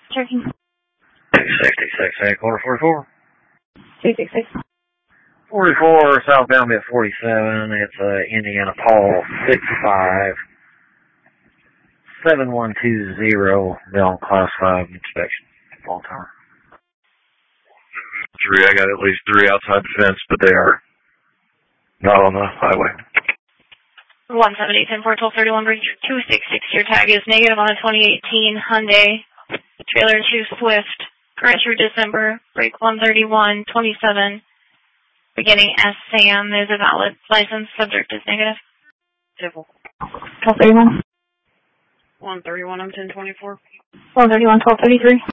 Checking. 266, quarter 44. 266. 44, southbound at 47. It's Indiana Paul 65. 7120, they're on class 5 inspection. Long time. 3, I got at least 3 outside the fence, but they are not on the highway. 178, 10 1231 bridge 266. Your tag is negative on a 2018 Hyundai trailer 2 Swift. Current through December. Break 131, 27. Beginning as Sam is a valid license. Subject is negative. Civil. 1231. 131, I'm 1024. 131, 1233.